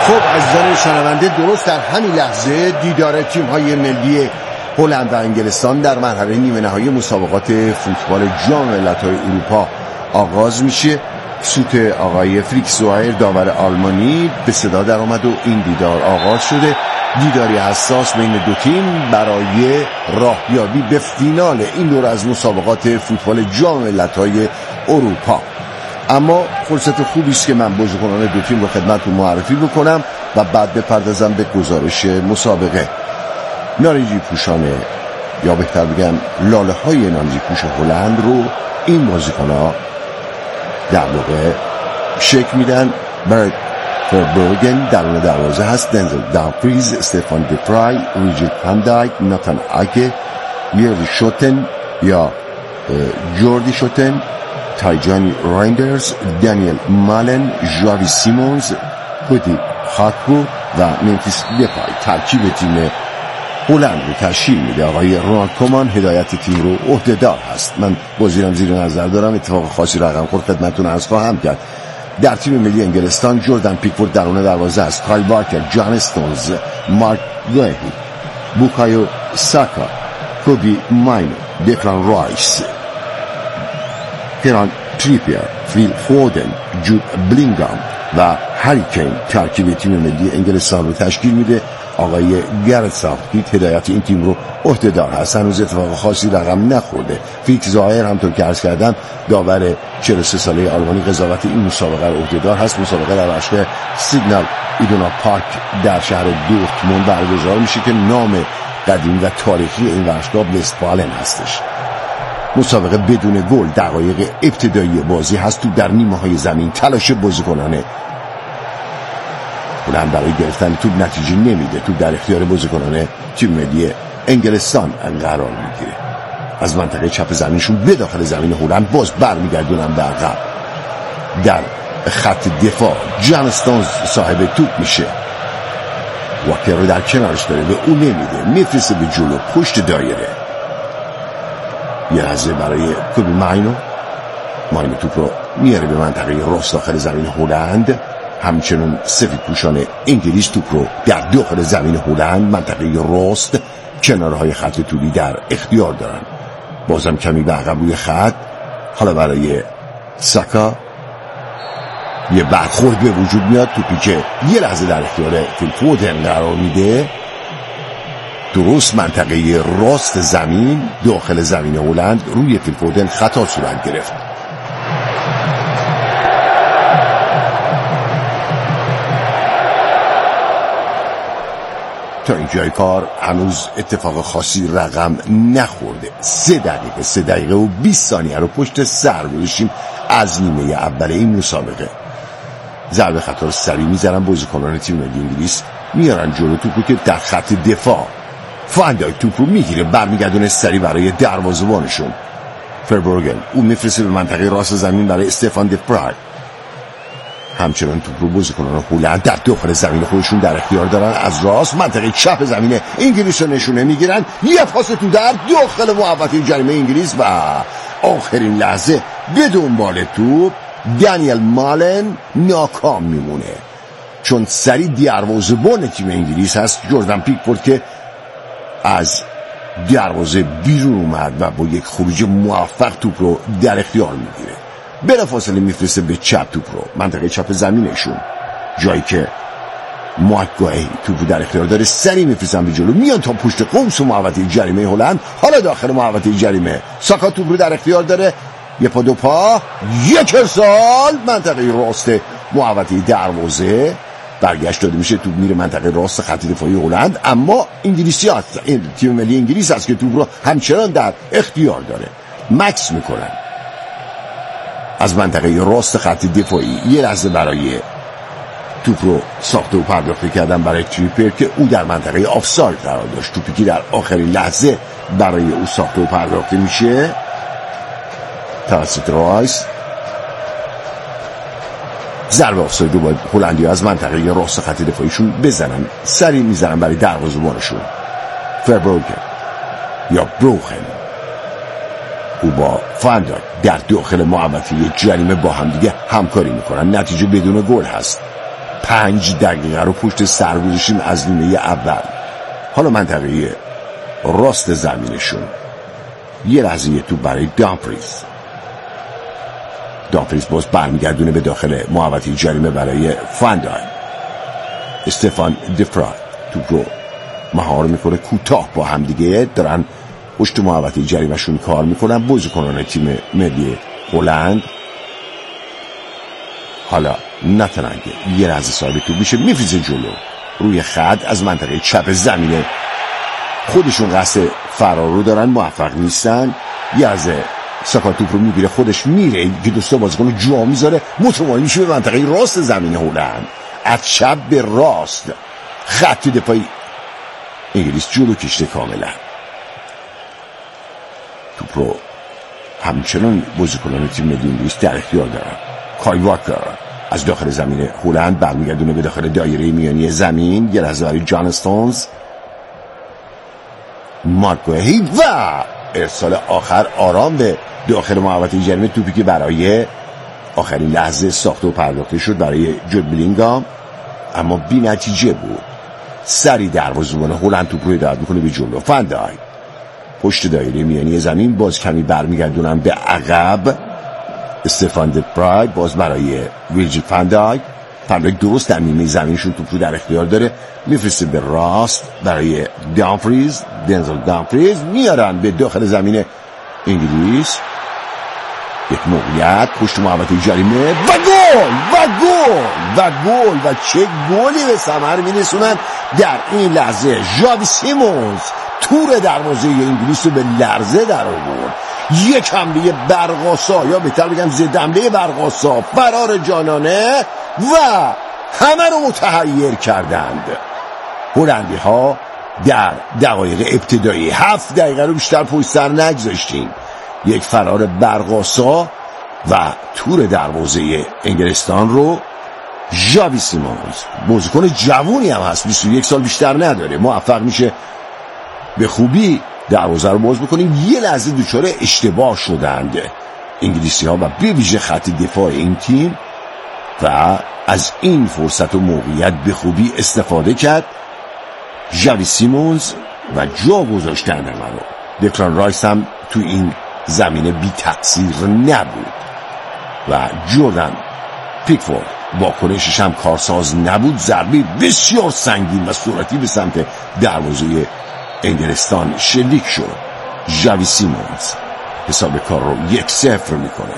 خب عزیزان شنونده، درست در همین لحظه دیدار تیم‌های ملی هلند و انگلستان در مرحله نیمه نهایی مسابقات فوتبال جام ملت‌های اروپا آغاز میشه. سوت آقای فریکس زوایر داور آلمانی به صدا در آمد و این دیدار آغاز شده. دیداری حساس بین دو تیم برای راهیابی به فینال این دور از مسابقات فوتبال جام ملت‌های اروپا. اما فرصت خوبی است که من بازیکنان دو تیم رو خدمتتون معرفی بکنم و بعد بپردازم به گزارش مسابقه. نارنجی پوشان یا بهتر بگم لاله های نارنجی پوش هلند رو این بازیکن‌ها در واقع شکل میدن. برای فربرگن درون دروازه هست، دنزل دامفریز، استفان دفرای، ریجیت فاندایک، ناتان آگه، یوری شوتن یا جوردی شوتن، تایجانی رایندرز، دانیل مالن، ژاوی سیمونز، کودی هاکو و ممفیس دپای ترکیب تیم هلند رو تشکیل میده. آقای رونالد کومان هدایت تیم رو عهده‌دار هست. من بازیرم زیر نظر دارم، اتفاق خاصی رقم خورد خدمتتون عرض خواهم کرد. در تیم ملی انگلستان جردن پیکفورد درون دروازه است، کایل وارکر، جان استونز، مارک گوهی، بوکایو ساکا، کوبی ماینو، دکلان رایس، کران تریپیر، فیل فودن، جود بلینگام و هری کین ترکیب تیم ملی انگلستان رو تشکیل میده. آقای گرت ساوتگیت هدایت این تیم رو عهده‌دار هست. هنوز اتفاق خاصی رقم نخورده. فریکس زوایر همونطور که عرض کردم داور 43 ساله آلمانی قضاوت این مسابقه رو عهده‌دار هست. مسابقه در باشگاه سیگنال ایدونا پارک در شهر دورتموند برگزار میشه که نام قدیمی و تاریخی این ورزشگاه وستفالن هستش. مسابقه بدون گل دقایق ابتدایی بازی هست. تو در نیمه‌های زمین تلاش بازیکنان هلند برای گرفتن توپ نتیجه نمیده. توپ در اختیار بازیکنان تیم ملی انگلستان قرار میگیره. از منطقه چپ زمینشون به داخل زمین هلند باز برمیگردونن به عقب. در خط دفاع جان استونز صاحب توپ میشه. واکر رو در کنارش داره، به اون نمیده، میفرسته به جلو پشت دایره. یه لحظه برای کوبی ماینو توپ رو میاره به منطقه راست داخل زمین هلند. همچنین سفید پوشان انگلیس توپ رو در داخل زمین هلند منطقه راست کنارهای خط طولی در اختیار دارن. بازم کمی به عقب روی خط. حالا برای ساکا یه برخورد به وجود میاد. توپی که یه لحظه در اختیار فیل فودن قرار میده درست منطقه راست زمین داخل زمین هلند روی فیل فودن خطا صورت گرفت. تا اینجای کار هنوز اتفاق خاصی رقم نخورده. 3 دقیقه و 20 ثانیه رو پشت سر گذاشتیم از نیمه اول این مسابقه. ضربه خطا رو سریع میزنن بازیکنان تیم ملی انگلیس، میارن جلو توپو که در خط دفاع فاندایک توپ رو میگیره، برمیگردونه سریع برای دروازه‌بانشون. فربرگن اون میفرسته به منطقه راست زمین برای استفان دفرای. همچنان توپ رو بازیکنان هلند در داخل زمین خودشون در اختیار دارن. از راست منطقه چپ زمین انگلیس رو نشونه میگیرن. یه پاس تو در داخل محوطه جریمه انگلیس و آخرین لحظه به دنبال توپ دانیل مالن ناکام میمونه، چون سریع دروازه‌بان تیم انگلیس هست جردن پیکفورد که از دروازه بیرون اومد و با یک خروج موفق توپ رو در اختیار میگیره. بلافاصله میفرسته به چپ توپ رو منطقه چپ زمینشون، جایی که مارک گوهی توپ در اختیار داره. سریع میفرستن به جلو، میان تا پشت قوس و محوطه جریمه هلند. حالا داخل محوطه جریمه ساکا توپ رو در اختیار داره، یه پا دو پا، یک ارسال منطقه راست محوطه دروازه برگشت داده میشه. توپ میره منطقه راست خط دفاعی هلند، اما انگلیسی هست، تیم ملی انگلیس هست که توپ رو همچنان در اختیار داره. مکس میکنن از منطقه راست خط دفاعی. یه لحظه برای توپ رو ساخته و پرداخت کردن برای تریپر که او در منطقه آفساید قرار داشت. توپی که در آخرین لحظه برای او ساخته و پرداخت میشه توسط رایس. ضربه آفساید رو باید هلندی از منطقه راست خط دفاعیشون بزنن. سریع میزنن برای دروازه‌بانشون فربرگن یا بروخن. او با فاندایک در داخل محوطه جریمه با هم دیگه همکاری میکنن. نتیجه بدون گل هست. 5 دقیقه رو پشت سر گذاشتیم از نیمه اول. حالا منطقه راست زمینشون یه لحظه تو برای دامفریز باز برمیگردونه به داخل محوطه جریمه برای فاندای. استفان دفرای توپ رو مهار میکنه، کوتاه با هم دیگه دارن پشت محوطه جریمهشون کار میکنن بازیکنان تیم ملی هلند. حالا نتنگه یه لحظه صاحب توپ میشه، میفیزه جلو روی خط از منطقه چپ زمینه. خودشون قصد فرار رو دارن، موفق نیستن. یه از ساکا توپ رو میگیره، خودش میره که دوستا بازیکن رو جا میذاره، متمایل میشه به منطقه راست زمین هلند. از چپ به راست خط دفاعی انگلیس جلو کشته کاملا. توپ رو همچنان بازیکنان تیم ملی انگلیس در اختیار دارن. کای واکر از داخل زمین هلند برمیگردونه به داخل دایره میانی زمین. یه لحظه برای جان استونز، مارکو هی و ارسال آخر آرام به داخل محوطه جریمه. توپی که برای آخرین لحظه ساخته و پرداخته شد برای جود بلینگام، اما بی نتیجه بود. سری دروازه‌بان هلند توپ رو هدایت میکنه به جلو. فاندای پشت دایره میانی زمین باز کمی برمیگردونن به عقب. استفان دپرای باز برای ویرجیل فاندای درست در نیمه زمینشون توپ رو در اختیار داره، میفرسته به راست برای دنزل دامفریز. میارن به داخل زمین انگلیس. یک موقعیت پشت محوطه جریمه و گل و چه گلی به ثمر میرسونن در این لحظه. ژاوی سیمونز تور دروازه انگلیس رو به لرزه در آورد. یک حمله برق‌آسا، یا بهتر بگم ضد حمله برق‌آسا، فرار جانانه و همه رو متحیر کردند. هلندی ها در دقایق ابتدایی 7 دقیقه رو بیشتر پشت سر نگذاشتیم. یک فرار برق‌آسا و تور دروازه انگلستان رو ژاوی سیمونز، بازیکن جوونی هم هست، 21 سال بیشتر نداره، موفق میشه به خوبی دروازه رو باز بکنیم. یه لحظه دچار اشتباه شدند انگلیسی ها و به ویژه خط دفاع این تیم و از این فرصت و موقعیت به خوبی استفاده کرد ژاوی سیمونز و جا گذاشتن همه رو. دکلان رایس هم تو این زمینه بی تقصیر نبود و جردن پیکفورد واکنشش هم کارساز نبود. ضربه بسیار سنگین و سرعتی به سمت دروازه انگلستان شلیک شد. ژاوی سیمونز حساب کار رو 1-0 میکنه.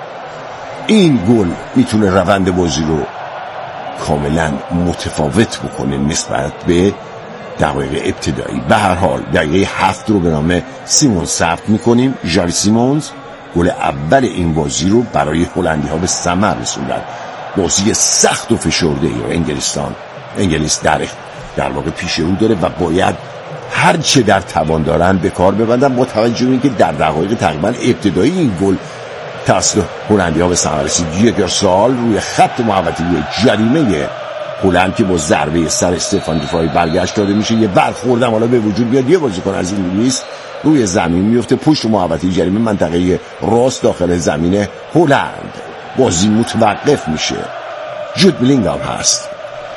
این گل میتونه روند بازی رو کاملا متفاوت بکنه نسبت به دقایق ابتدایی. به هر حال دقیقه 7 رو به نام سیمونز ثبت میکنیم. ژاوی سیمونز گل اول این بازی رو برای هلندی ها به ثمر رسوندن. بازی سخت و فشرده ای رو انگلیس در واقع پیش رو داره و باید هر چه در توان دارن به کار ببندن، با توجه به اینکه در دقایق تقریبا ابتدایی این گل توسط هلندی ها به ثمر رسید. یک سال روی خط محوطه جریمه هلند که با ضربه سر استفان دفرای برگشت داده میشه. یه برخوردم حالا به وجود بیاد، یه بازیکن از انگلیس روی زمین میفته پشت محوطه جریمه منطقه راست داخل زمین هلند. بازی متوقف میشه. جود بلینگام هست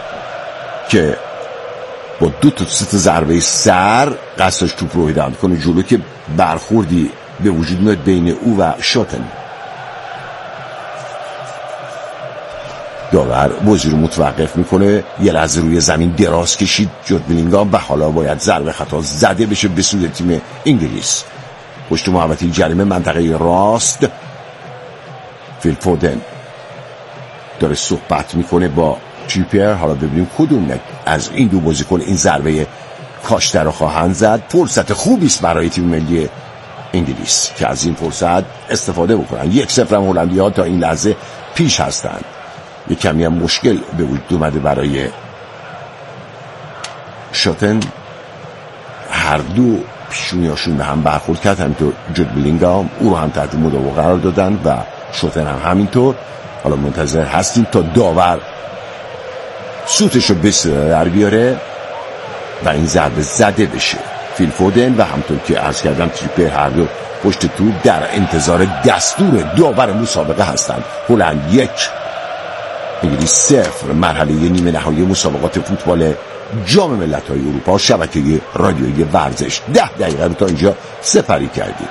که با 2 تا 3 ضربه سر قصدش توپ رو هدایت کنه جلو که برخوردی به وجود میاد بین او و شاتن. داور بازی رو متوقف میکنه. یه لحظه روی زمین دراز کشید جود بلینگام و حالا باید ضربه خطا زده بشه به سود تیم انگلیس. پشت محوطه جریمه منطقه راست فیل فودن داره صحبت میکنه با تریپیر. حالا ببینیم کدوم از این دو بازیکن این ضربه کاشته رو خواهند زد. فرصت خوبی است برای تیم ملی انگلیس که از این فرصت استفاده بکنن. 1-0 هم هلندی‌ها تا این لحظه پیش هستند. یک کمی هم مشکل به وجود اومده برای شاتن. هر دو پیشونیاشون به هم برخورد کرد، همینطور جود بلینگام او رو هم تحت مداوا قرار دادن و شاتن هم همینطور. حالا منتظر هستیم تا داور سوتش رو در بیاره و این ضربه زده بشه. فیل فودن و همطور که عرض کردم تریپر هر دو پشت تو در انتظار دستور داور مسابقه هستند. هلند 1 انگلیس 0. مرحله نیمه نهایی مسابقات فوتبال جام ملت‌های اروپا. شبکه رادیویی ورزش 10 دقیقه رو تا اینجا سپری کردیم.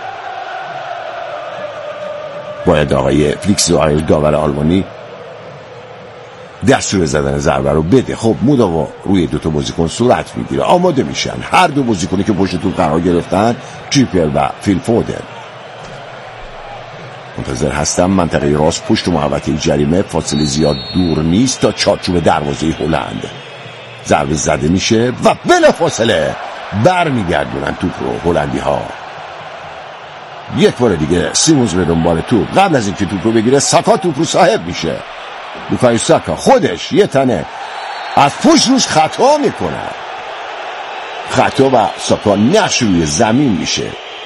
باید آقای فلیکس زوهایل داور آلمانی دستور زدن ضربه رو بده. خب مداوا روی دوتا بازیکن صورت میگیره، آماده میشن. هر دو بازیکنی که پشت توپ قرار گرفتن، تریپیر و فیل فودن، منتظر هستم. منطقه راست پشت محوطه جریمه، فاصله زیاد دور نیست تا چارچوب دروازه هلند. ضربه زده میشه و بلافاصله برمیگردونن توپ رو هلندی ها. یک بار دیگه سیمونز به دنبال توپ. قبل از اینکه توپ رو بگیره، ساکا توپ رو صاحب میشه. بوکایو ساکا خودش یه تنه از پشت روش خطا میکنه. خطا و ساکا نقش روی زمین میشه.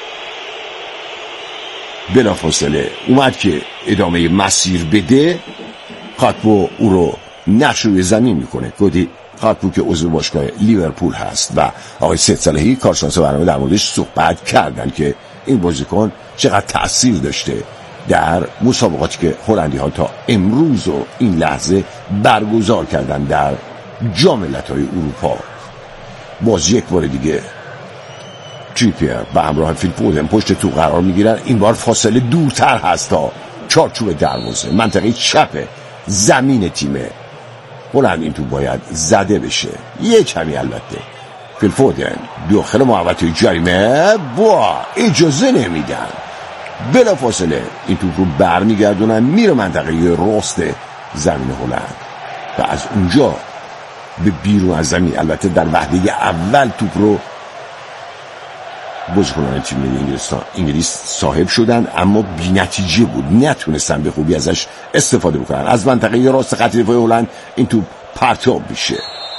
بلافاصله اومد که ادامه مسیر بده، خاکپو او رو نقش روی زمین میکنه. گودی خاکپو که عضو باشگاه لیورپول هست و آقای سید صالحی کارشناس برنامه در موردش صحبت کردن که این بازیکن چقدر تأثیر داشته در مسابقاتی که هلندی ها تا امروز و این لحظه برگزار کردن در جام ملت‌های اروپا. باز یک بار دیگه تریپیر و همراه فیل فودن پشت تو قرار میگیرن. این بار فاصله دورتر هست تا چارچوب دروازه، منطقه چپ زمین تیمه هلند. این تو باید زده بشه یه کمی. البته فیل فودن داخل محوطه جریمه با اجازه نمیدن. بلافاصله این توپ رو برمیگردونن، میره منطقه راست زمین هلند و از اونجا به بیرون از زمین. البته در وهله اول توپ رو بازیکنان تیم ملی انگلیس صاحب شدن، اما بی نتیجه بود، نتونستن به خوبی ازش استفاده بکنن. از منطقه راست خط دفاعی هلند این توپ پرتاب میشه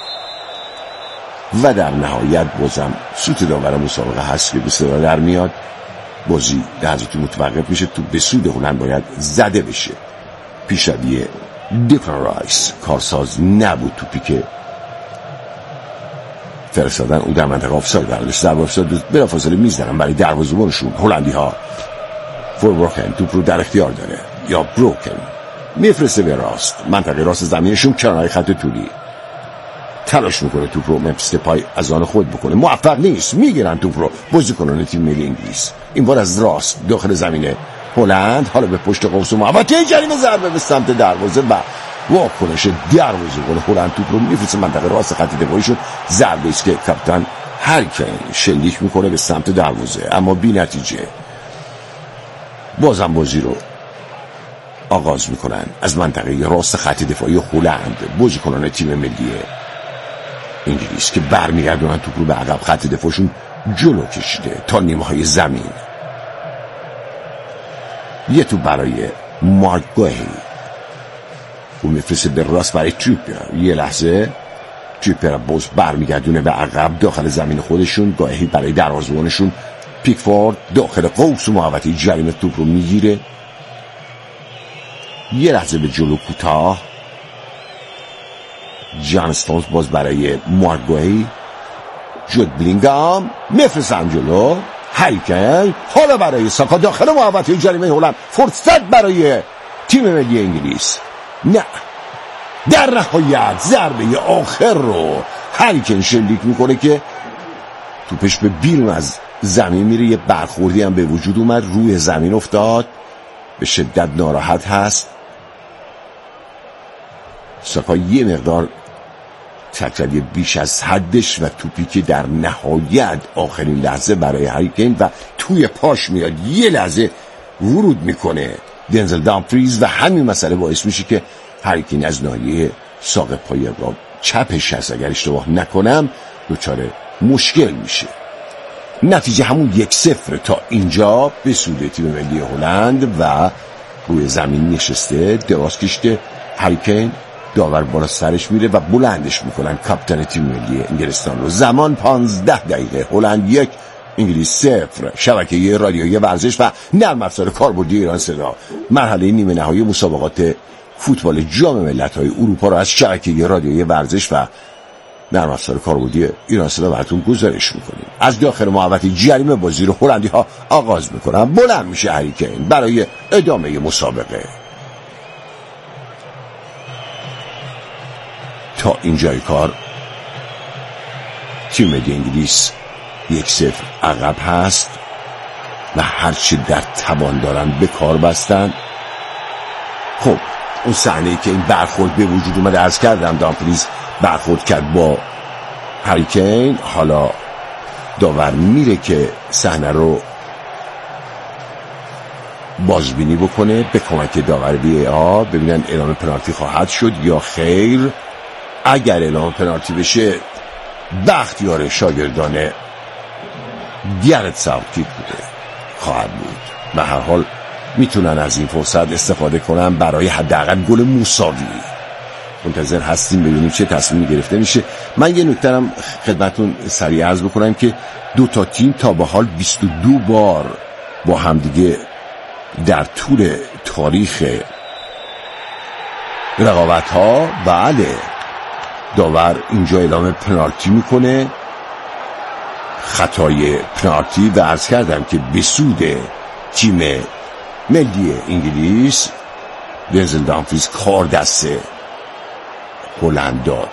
و در نهایت بازم سوت داور مسابقه هست که به صدا در میاد. بازی لحظاتی متوقف میشه. توپ به سود هلند باید زده بشه. پیشروی دیکلان رایس کارساز نبود. توپی که فرستادن او در منطقه آفساید قرار داشت. ضربه آفساید بلافاصله میزنن برای دروازه‌بانشون. هلندی ها فوربروکن توپ رو در اختیار داره، یا بروکن میفرسته به راست منطقه راست زمینشون، کنارهای خط طولی. تلاش میکنه توپ رو ممفیس دپای از آن خود بکنه، موفق نیست. میگیرن توپ رو بازیکنان تیم ملی انگلیس. این بار از راست داخل زمین هلند، حالا به پشت قوس و محوطه جریمه، ضربه به سمت دروازه و واکنش دروازه‌بان هلند توپ رو میفرسته منطقه راست خط دفاعیشون. ضربه است که کاپیتان هری کین شلیک میکنه به سمت دروازه، اما بی نتیجه. بازم بازی رو آغاز میکنن از منطقه راست خط دفاعی هلند. بازیکنان تیم ملی انگلیس که برمیگردونن توپ رو به عقب. خط دفاعشون جلو کشیده تا نیمه های زمین. یه توپ برای مارک گوهی، او میفرسته به راست برای تریپیر. یه لحظه تریپیر باز برمیگردونه به عقب داخل زمین خودشون. گوهی برای دروازه‌بانشون پیکفورد داخل قوس و محوطه جریمه توپ رو میگیره. یه لحظه به جلو کوتاه جان استونز باز برای مارک گوهی. جود بلینگام میفرستن جلو. هری کین حالا برای ساکا داخل محوطه جریمه هلند. فرصت برای تیم ملی انگلیس. نه، در نهایت ضربه آخر رو هری کین شلیک میکنه که توپش به بیرون از زمین میره. یه برخوردی هم به وجود اومد، روی زمین افتاد، به شدت ناراحت هست. ساکا یه مقدار تکراری بیش از حدش و توپی که در نهایت آخرین لحظه برای هری کین و توی پاش میاد، یه لحظه ورود میکنه دنزل دامفریز و همین مسئله باعث میشه که هری کین از ناحیه ساق پای چپش هست اگر اشتباه نکنم دچار مشکل میشه. نتیجه همون 1-0 تا اینجا به سود تیم ملی هلند و روی زمین نشسته، دراز کشیده. هری کین داور بالا سرش میره و بلندش میکنن کاپیتان تیم ملی انگلستان رو. زمان 15 دقیقه. هلند 1 انگلیس 0. شبکه رادیویی ورزش و نرم افزار کاربردی ایران صدا مرحله نیمه نهایی مسابقات فوتبال جام ملت‌های اروپا رو از شبکه رادیویی ورزش و نرم افزار کاربردی ایران صدا براتون گزارش میکنیم. از داخل محوطه جریمه بازی رو هلندی ها آغاز میکنن. بلند میشه هری کین برای ادامه مسابقه. تا اینجای کار تیم ملی انگلیس 1-0 عقب هست و هرچی در توان دارن به کار بستن. خب اون صحنه‌ای که این برخورد به وجود اومد، عرض کردم دامفریز برخورد کرد با هری کین. حالا داور میره که صحنه رو بازبینی بکنه به کمک داور VAR، ببینن اعلام پنالتی خواهد شد یا خیر. اگر اعلام پنالتی بشه بختیار شاگردان گرت ساوتگیت خواهد بود و هر حال میتونن از این فرصت استفاده کنن برای حداقل گل مساوی. منتظر هستیم ببینیم چه تصمیمی گرفته میشه. من یه نکته‌ام خدمتتون سریع عرض بکنم که دو تا تیم تا به حال 22 بار با همدیگه در طول تاریخ رقابت ها، بله، داور اینجا اعلام پنالتی میکنه، خطای پنالتی، و عرض کردم که به سود تیم ملی انگلیس دنزل دامفریز کار دست هلند داد.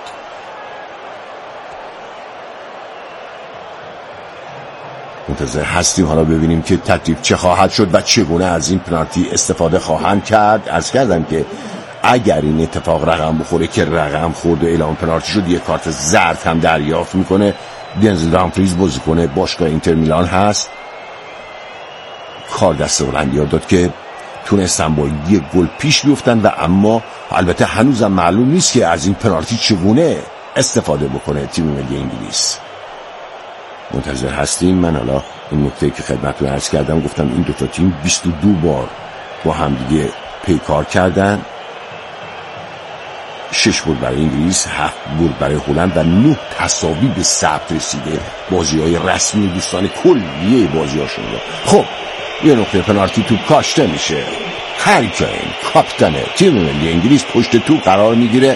منتظر هستیم حالا ببینیم که ترتیب چه خواهد شد و چگونه از این پنالتی استفاده خواهند کرد. عرض کردم که اگر این اتفاق رقم بخوره که رقم خورد و اعلام پنالتی شد، یک کارت زرد هم دریافت میکنه. دنزل دامفریز بازیکن باشگاه اینتر میلان هست، کار دست هلندیا داد که تونستن با یک گل پیش بیفتن و اما البته هنوزم معلوم نیست که از این پنالتی چگونه استفاده بکنه تیم ملی انگلیس. منتظر هستیم. من حالا این نکته که خدمتتون عرض کردم، گفتم این دو تا تیم 22 بار با هم دیگه پیکار کردن، 6 برد برای انگلیس، 7 برد برای هلند و 9 تساوی به ثبت رسیده بازی‌های رسمی دوستان کلیه بازی‌هاشون رو. خب یه نقطه پنالتی توپ کاشته میشه. هری کین کاپیتان تیم ملی انگلیس پشت توپ قرار میگیره.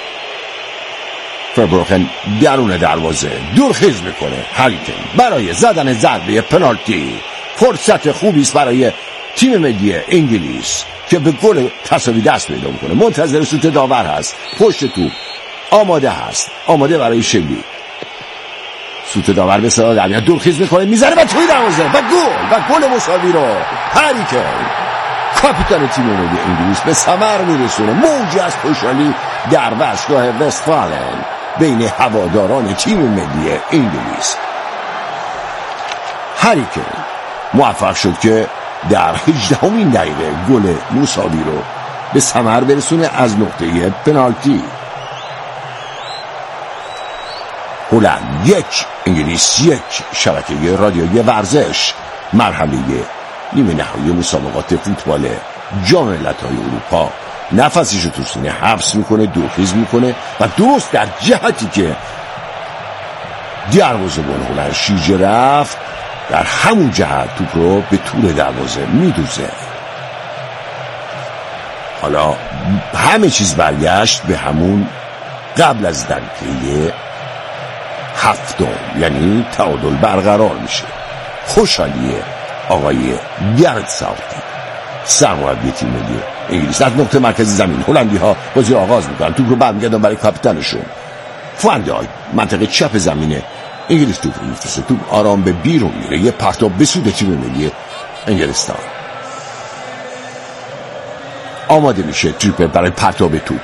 فربروخن درون دروازه دورخیز میکنه. هری کین برای زدن ضربه پنالتی. فرصت خوبی است برای تیم ملی انگلیس که به گل تساوی دست پیدا میکنه. منتظر سوت داور هست، پشت توپ آماده هست، آماده برای شلیک. سوت داور به صدا در میاد، دورخیز میکنه، میزنه و توی دروازه و گل مساوی رو هری کین کاپیتان تیم ملی انگلیس به ثمر میرسونه. موجی از خوشحالی در باشگاه وستفالن بین هواداران تیم ملی انگلیس. هری کین موفق شد که در 18مین دقیقه گل مساوی رو به ثمر برسونه از نقطه پنالتی. هلند 1 انگلیس 1. شبکه رادیویی ورزش، مرحله نیمه نهایی مسابقات فوتبال جام ملت‌های اروپا. نفسش رو تو سینه حبس میکنه، دورخیز میکنه و درست در جهتی که دروازه‌بان هلند شیرجه رفت، در همون جهت توپ رو به طول دروازه میدوزه. حالا همه چیز برگشت به همون قبل از دقیقه 7، یعنی تعادل برقرار میشه. خوشحالی آقای گرت ساوتگیت سرمربی تیم ملی انگلیس. از نقطه مرکزی زمین هلندی ها بازی آغاز میکنن، توپ رو برمیگردن برای کاپیتانشون فاندای. منطقه چپ زمین انگلیس توپ رو میفرسته، توپ آرام به بیرون میره، یه پرتاب به سود تیم ملی انگلستان. آماده میشه تریپر برای پرتاب توپ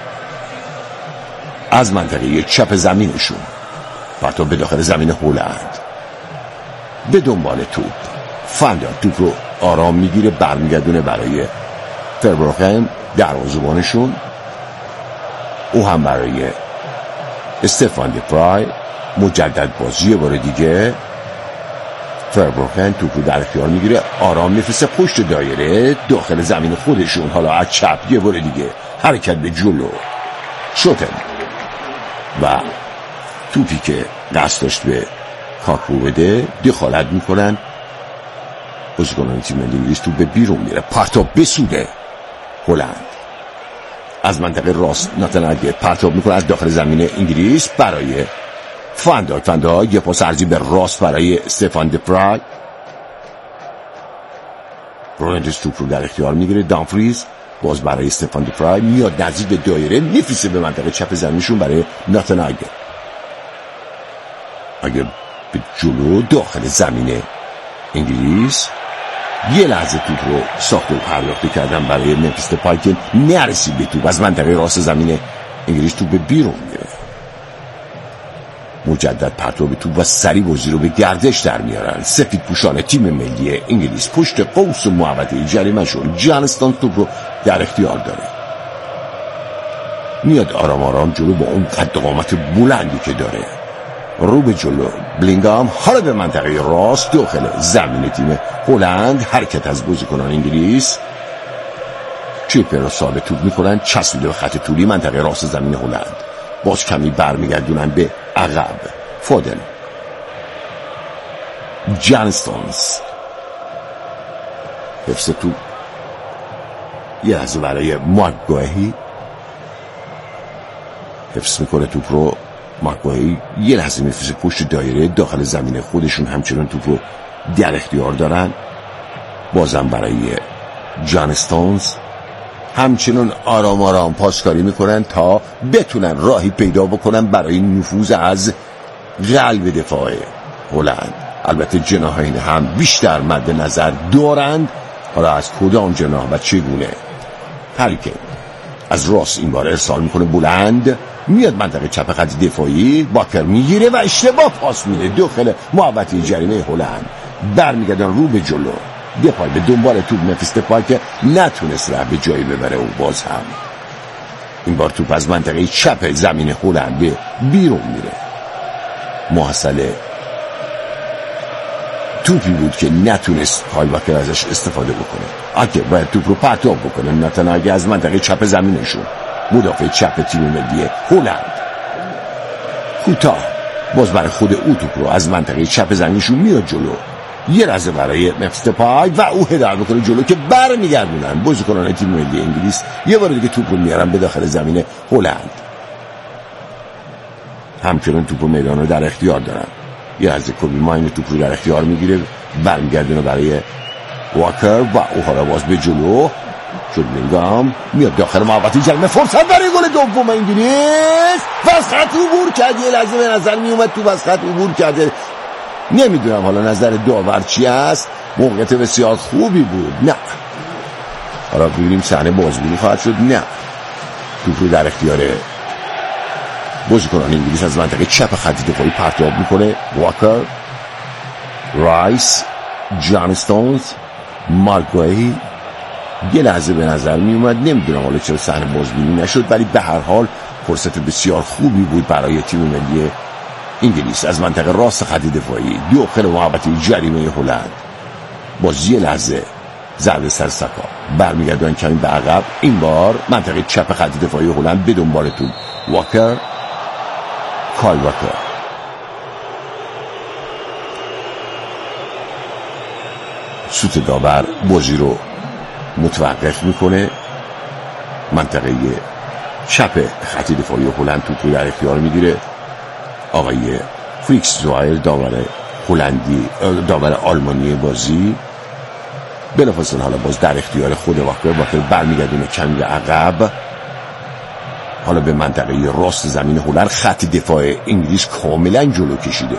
از منطقه چپ زمینشون، پرتاب به داخل زمین هلند. به دنبال توپ فاندای توپ رو آرام میگیره، برمیگردونه برای فربروخن دروازه‌بانشون. او هم برای استفان دپرای. مجدد بازی بار دیگه فربروخن توپ رو در اختیار میگیره، آرام میفرسته پشت دایره داخل زمین خودشون. حالا از چپ یه بار دیگه حرکت به جلو، شوتن و توپی که قصد داشت به کاکو بده دخالت میکنن. بازیکنان تیم ملی انگلیس توپ به بیرون میره، پرتاب بسوده هلند از منطقه راست. ناتن پرتاب میکنه از داخل زمین انگلیس برای فاندای. یه پاس ارزی به راست برای استفان دپرای. رولندز توپ رو در اختیار میگیره. دامفریز باز برای استفان دیفرای میاد نزدیک به دایره، میفرسته به منطقه چپ زمینشون برای ناتان آگر. اگر به جلو داخل زمین انگلیس یه لحظه توپ رو ساخته و پرداخته کردن برای ممفیس دپای که نرسید به توپ. از منطقه راست زمین انگلیس توپ به بیرون میره. مجدد پرتاب توپ و سریع بازی رو به گردش در میارن. سفید پوشان تیم ملی انگلیس پشت قوس و محوطه جریمه‌شون. جان استونز توپ رو در اختیار داره، میاد آرام آرام جلو با اون قد قامت بلندی که داره رو به جلو. بلینگهام حالا به منطقه راست داخل زمین تیم هلند حرکت از بازیکنان انگلیس. چیپر رو ثابت توپ میکنن، چسبیده به خط طولی منطقه راست زمین هلند. باز کمی برمیگردونن به عقب. فودن، جان استونز، حفظ توپ یه لحظه برای مارگوهی، حفظ میکنه توپ رو. مارگوهی یه لحظه میفرسته پشت دایره داخل زمین خودشون، همچنان توپ رو در اختیار دارن. بازم برای جان استونز، همچنان آرام آرام پاسکاری میکنن تا بتونن راهی پیدا بکنن برای نفوذ از قلب دفاع هلند. البته جناحین هم بیشتر مد نظر دارند، حالا از کدام جناح و چگونه. هری کین از راست این بار ارسال میکنه بلند، میاد منطقه چپ خط دفاعی. باکر میگیره و اشتباه پاس میده داخل محوطه جریمه هلند. برمیگردن رو به جلو. دپای به دنبال توپ، ممفیس دپای که نتونست ره به جایی ببره و باز هم این بار توپ از منطقه چپ زمین هلند به بیرون میره. محصله توپی بود که نتونست کایل واکر ازش استفاده بکنه. اگه باید توپ رو پرتاب بکنه. ناتان آگر از منطقه چپ زمینشون، مدافع چپ تیم ملی هلند، کوتاه باز برای خود او توپ رو از منطقه چپ زمینشون میاد جلو. یه لحظه برای ممفیس دپای و او هدر بکنه جلو که برمیگردونن بازیکنان تیم ملی انگلیس. یه بار دیگه توپ رو میارن به داخل زمین هلند. همچنان توپ و میدان رو در اختیار دارن. یه لحظه کوبی ماین توپ رو در اختیار میگیره، برمیگردونه برای واکر و او حالا باز به جلو. بلینگهام میاد داخل محوطه جریمه، فرصت برای گل دوم انگلیس. و از خط عبور کرد. یه لحظه به نظر میومد توپ از خط عبور کرده. نمیدونم حالا نظر داور چی است. موقعیت بسیار خوبی بود. نه، حالا ببینیم صحنه بازبینی خواهد شد. نه، توپ رو در اختیار بازیکنان انگلیس از منطقه چپ خط دفاعی پرتاب میکنه. واکر، رایس، جان استونز، مارگوهی. یه لحظه به نظر میومد، نمیدونم حالا چرا صحنه بازبینی نشد، ولی به هر حال فرصت بسیار خوبی بود برای تیم ملی انگلیس از منطقه راست خط دفاعی داخل محوطه جریمه هلند. باز یه لحظه ضربه سر ساکا، برمیگردن کمی به عقب. این بار منطقه چپ خط دفاعی هلند به دنبال توپ. واکر، کایل واکر، سوت داور بازی رو متوقف میکنه. منطقه چپ خط دفاعی هلند توپ رو در اختیار میگیره. آقای فریکس زوایر، داور هلندی، داور آلمانی بازی، بلافاصله حالا باز در اختیار خود واکر. واکر برمیگردونه کمی عقب، حالا به منطقه راست زمین هلند. خط دفاع انگلیس کاملا جلو کشیده.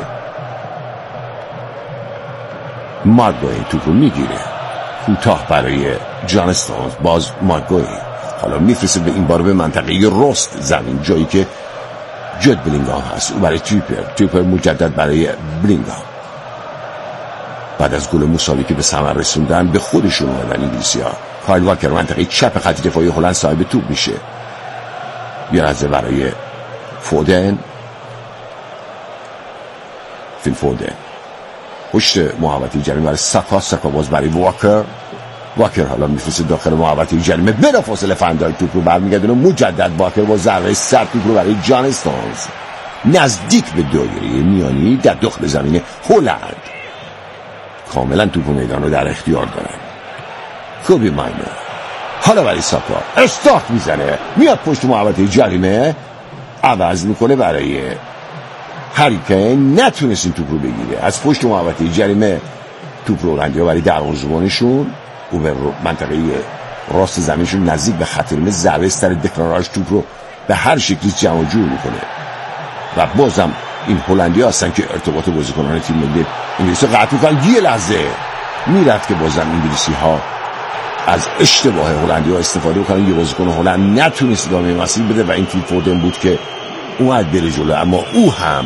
مارگوهی توپ رو میگیره، کوتاه برای جان استونز. باز مارگوهی حالا میفرسته به این بار به منطقه راست زمین، جایی که جد بلینگهام هست. او برای تریپر مجدد برای بلینگهام. بعد از گل مساوی که به ثمر رسوندن به خودشون اومدن انگلیسی‌ها. کایل واکر منطقه چپ خط دفاعی هلند صاحب توپ میشه. یه لحظه برای فودن، فیل فودن پشت محوطه جریمه برای ساکا باز برای واکر حالا میفرسته داخل محوطه جریمه. بلافاصله فندای توپ رو برمیگردونه. مجدد واکر با ضربه سر توپ رو برای جان استونز نزدیک به دایره میانی در داخل زمین هلند. کاملا توپ و میدان رو در اختیار دارن. کوبی ماینر حالا برای ساکا استارت میزنه، میاد پشت محوطه جریمه، عوض میکنه برای هری کین. نتونست این توپ رو بگیره. از پشت محوطه جریمه توپ رو هلندی‌ها برای دروازه‌بانشون او به منطقه راست زمینشون نزدیک به خط قرمز ضربه سر دکلان رایس توپ رو به هر شکلی جمع جور میکنه و بازم این هلندی‌ها هستن که ارتباط بازیکنان تیم ملی انگلیس رو قطع میکنن. یه لحظه میرفت که بازم انگلیسی‌ها از اشتباه هلندی‌ها استفاده بکنن. یه بازیکن هلند نتونست ادامه مسیر بده و این فیل فودن بود که اومد بره جلو، اما او هم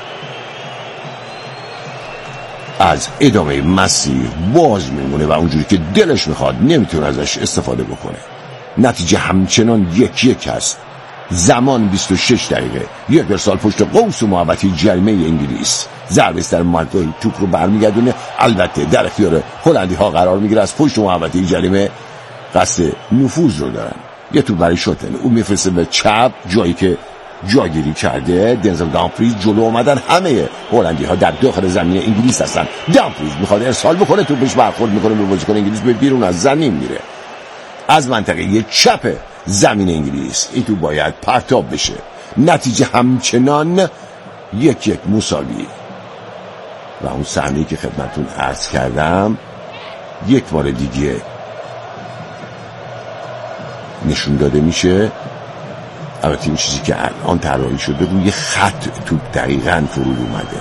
از ادامه مسیر باز میمونه و اونجوری که دلش میخواد نمیتونه ازش استفاده بکنه. نتیجه همچنان 1-1 هست. زمان 26 دقیقه. یک ارسال پشت قوس و محوطه جریمه انگلیس. ضربه در مارکوی توپ رو برمیگردونه، البته در اختیار هلندی ها قرار میگیره. از پشت محوطه جریمه قصد نفوذ رو دارن. یه توپ برای شوتن، اون میفرسته به چپ جایی که جاگیری کرده. دنزل دامفریز جلو اومدن. همه هلندی ها در داخل زمین انگلیس هستن. دامفریز میخواد ارسال بکنه، توپش برخورد میکنه به بازیکن انگلیس، به بیرون از زمین میره. از منطقه چپ زمین انگلیس این تو باید پرتاب بشه. نتیجه همچنان 1-1 مساوی. و اون صحنه‌ای که خدمتتون عرض کردم یک بار دیگه نشون داده میشه. البته این چیزی که الان طراحی شده روی خط توپ دقیقاً فرود اومده.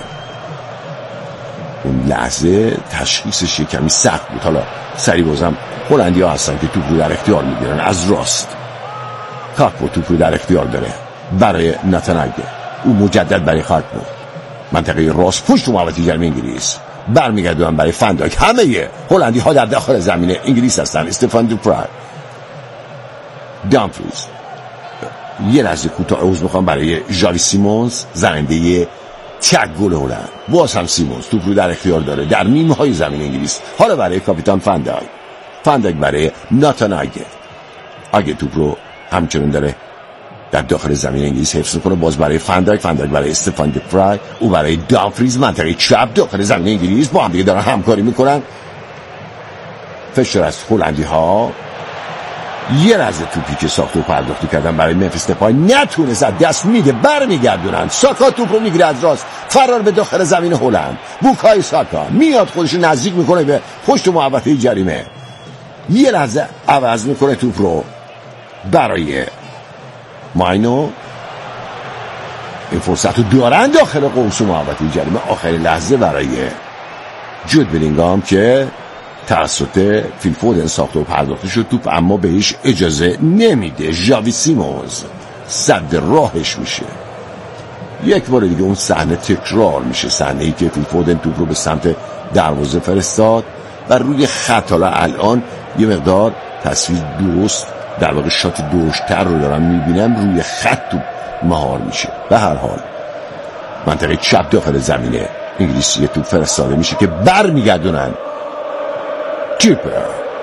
اون لحظه تشخیصش کمی سخت بود. حالا سری بازم هلندی ها هستن که توپ رو در اختیار میگیرن. از راست کاکپو توپ رو در اختیار داره برای ناتاناگه. او مجدد برای کاکپو منطقه راست پشت محوطه جریمه انگلیس برمیگردن برای فنداک. همه هلندی ها در داخل زمین انگلیس هستن. استفان دوپرای، دامفریز، یه لحظه کوتاه عذر میخوام برای ژاوی سیمونز زننده تک گل هلند. باز هم سیمونز توپ رو در اختیار داره در نیمه های زمین انگلیس. حالا برای کاپیتان فنداک برای ناتاناگه. اگه توپ رو همچنان داره در داخل زمین انگلیس حفظ میکنه. باز برای فنداک برای استفان دوپرای، او برای دامفریز منطقه چپ داخل زمین انگلیس. با هم دیگه دارن همکاری میکنن. فشار از هلندی ها. یه لحظه توپی که ساخت و پرداختی کردن برای ممفیس دپای نتونست از دست میده. برمیگردونن. ساکا توپ رو میگیره از راست فرار به داخل زمین هلند. بوکای ساکا میاد خودش نزدیک میکنه به پشت محوطه جریمه. یه لحظه عوض میکنه توپ رو برای ماینو. این فرصت رو دارن داخل قوس محوطه جریمه. آخرین لحظه برای جود بلینگام که توسط فیل فودن ساخته و پرداخته شد توپ، اما بهش اجازه نمیده. ژاوی سیمونز صد راهش میشه. یک بار دیگه اون صحنه تکرار میشه. صحنه‌ای که فیل فودن توپ رو به سمت دروازه فرستاد و روی خط. حالا الان یه مقدار تصویر درست در واقع شات درشتر رو دارم میبینم. روی خط توپ مهار میشه. به هر حال منطقه چپ داخل زمینه انگلیسی توپ فرستاده میشه که برمیگردونن کیپر.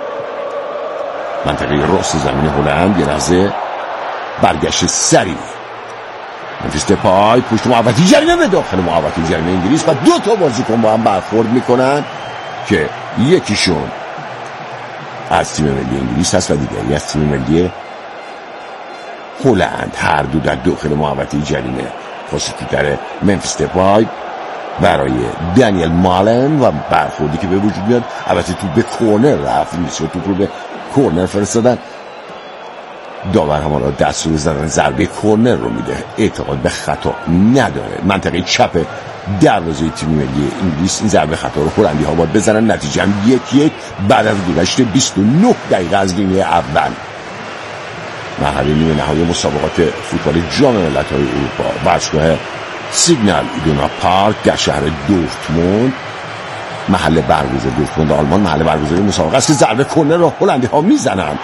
منطقه راست زمین هلند. یه لحظه برگشت سری ممفیس دپای پشت محوطه جریمه به داخل محوطه جریمه انگلیس و دو تا بازیکن با هم برخورد میکنن که یکیشون از تیم ملی انگلیس هست و دیگری از تیم ملی هلند. هر دو در داخل محوطه جریمه. پاسکی در ممفیس دپای برای دانیل مالن و برخوردی که به وجود میاد. البته تو به کورنر رفت. نیست تو به کورنر فرستادن. داور هم را دستور زدن ضربه کورنر رو میده. اعتقاد به خطا نداره. منطقه چپ دروازه تیم ملی انگلیس این ضربه خطا رو هلندی ها باید بزنن. نتیجه هم 1-1 بعد از گذشت 29 دقیقه از نیمه اول. مرحله نیمه نهایی مسابقات فوتبال جام ملت‌های اروپا. ورزشگاه سیگنال ایدونا پارک در شهر دورتموند، محل برگزاری دورتموند آلمان، محل برگزاری مسابقه است که ضربه کورنر رو هلندی ها میزنن.